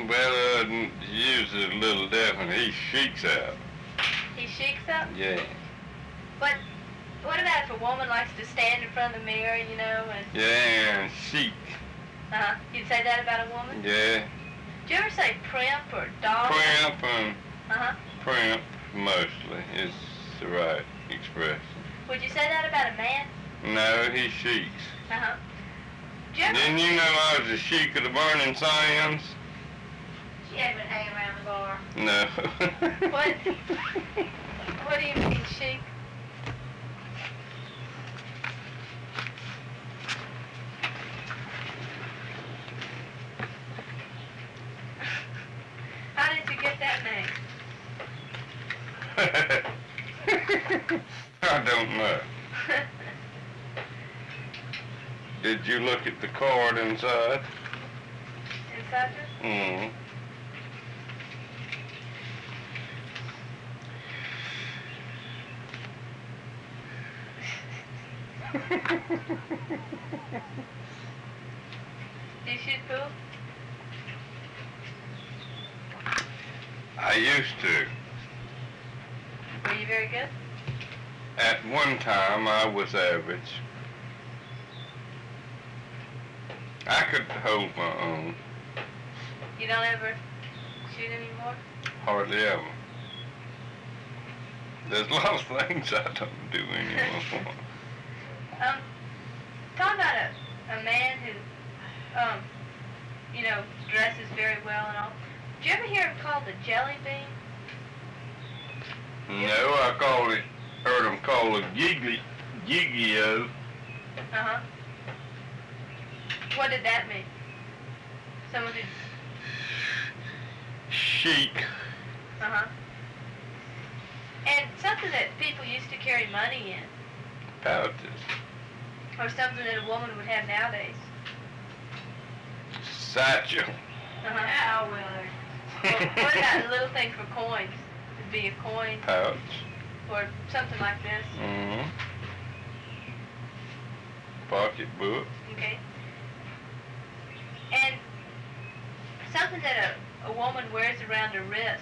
Well, usually a little different. He sheiks out. He sheiks up? Yeah. But what about if a woman likes to stand in front of the mirror, you know, and... Yeah, and chic. Uh-huh. You'd say that about a woman? Yeah. Do you ever say primp or dog? Primp and Uh-huh. primp, mostly, is the right expression. Would you say that about a man? No, he sheiks. Uh-huh. Do you ever... Didn't you know I was the sheik of the Burning Sands? She had been hanging around the bar. No. What? What do you mean, chic? How did you get that name? I don't know. Did you look at the card inside? Inside this? Mm-hmm. Do you shoot pool? I used to. Were you very good? At one time, I was average. I could hold my own. You don't ever shoot anymore? Hardly ever. There's a lot of things I don't do anymore. Talk about a man who, you know, dresses very well and all. Did you ever hear him called the jelly bean? No, heard him call it Gigio. Uh-huh. What did that mean? Someone who... Chic. Uh-huh. And something that people used to carry money in. Pouches. Or something that a woman would have nowadays. Satchel. Uh-huh. Well, what about the little thing for coins? It'd be a coin. Pouch. Or something like this. Mm-hmm. Pocketbook. Okay. And something that a woman wears around her wrist.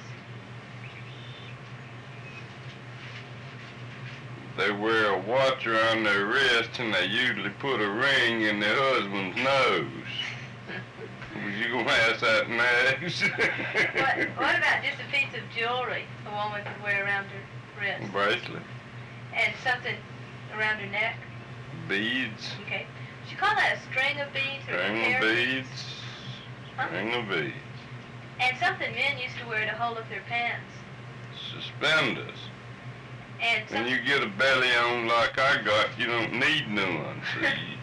They wear a watch around their wrist and they usually put a ring in their husband's nose. Was you gonna ask that next? What about just a piece of jewelry a woman could wear around her wrist? Bracelet. And something around her neck? Beads. Okay. Should you call that a string of beads or a String pair of beads. Huh? String of beads. And something men used to wear to hold up their pants. Suspenders. And When you get a belly on like I got, you don't need none, see?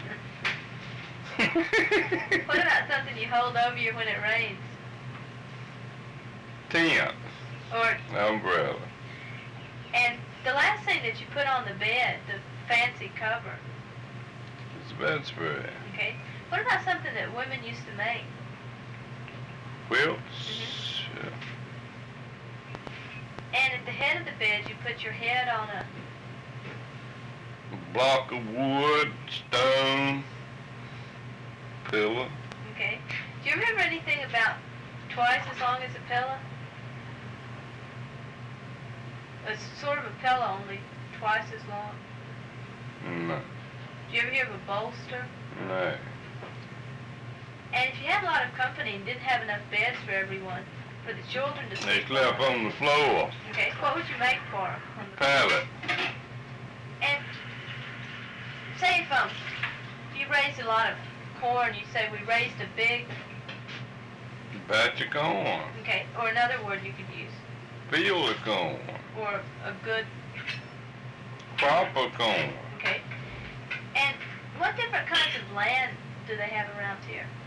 what about something you hold over you when it rains? Tent. Or Umbrella. and the last thing that you put on the bed, the fancy cover. It's a bedspread. Okay. What about something that women used to make? Quilts. Mm-hmm. And at the head of the bed, you put your head on a... Block of wood, stone, pillow. Okay. Do you remember anything about twice as long as a pillow? It's sort of a pillow, only twice as long. No. Do you ever hear of a bolster? No. And if you had a lot of company and didn't have enough beds for everyone, for the children to They sleep slept on the floor. Okay, what would you make for them? Pallet. And say if you raised a lot of corn, you say we raised a big, Batch of corn. okay, or another word you could use, Field of corn. or a good, Crop of corn. okay. And what different kinds of land do they have around here?